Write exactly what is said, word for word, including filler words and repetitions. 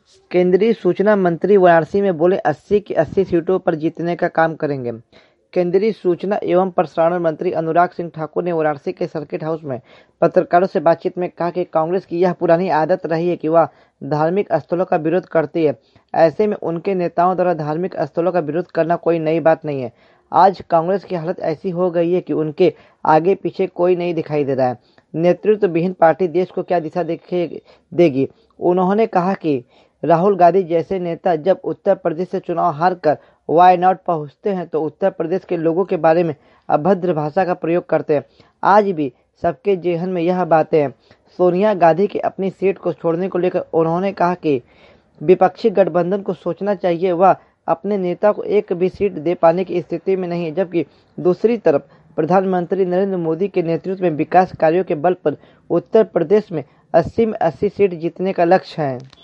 केंद्रीय सूचना मंत्री वाराणसी में बोले, अस्सी की अस्सी सीटों पर जीतने का काम करेंगे। केंद्रीय सूचना एवं प्रसारण मंत्री अनुराग सिंह ठाकुर ने वाराणसी के सर्किट हाउस में पत्रकारों से बातचीत में कहा कि कांग्रेस की यह पुरानी आदत रही है कि वह धार्मिक स्थलों का विरोध करती है। ऐसे में उनके नेताओं द्वारा धार्मिक स्थलों का विरोध करना कोई नई बात नहीं है। आज कांग्रेस की हालत ऐसी हो गई है कि उनके आगे पीछे कोई नहीं दिखाई दे रहा है। नेतृत्व विहीन पार्टी देश को क्या दिशा देगी। उन्होंने कहा कि राहुल गांधी जैसे नेता जब उत्तर प्रदेश से चुनाव हार कर वाई नॉट पहुंचते हैं तो उत्तर प्रदेश के लोगों के बारे में अभद्र भाषा का प्रयोग करते हैं। आज भी सबके जेहन में यह बातें हैं। सोनिया गांधी की अपनी सीट को छोड़ने को लेकर उन्होंने कहा कि विपक्षी गठबंधन को सोचना चाहिए, वह अपने नेता को एक भी सीट दे पाने की स्थिति में नहीं है, जबकि दूसरी तरफ प्रधानमंत्री नरेंद्र मोदी के नेतृत्व में विकास कार्यों के बल पर उत्तर प्रदेश में अस्सी में अस्सी सीट जीतने का लक्ष्य है।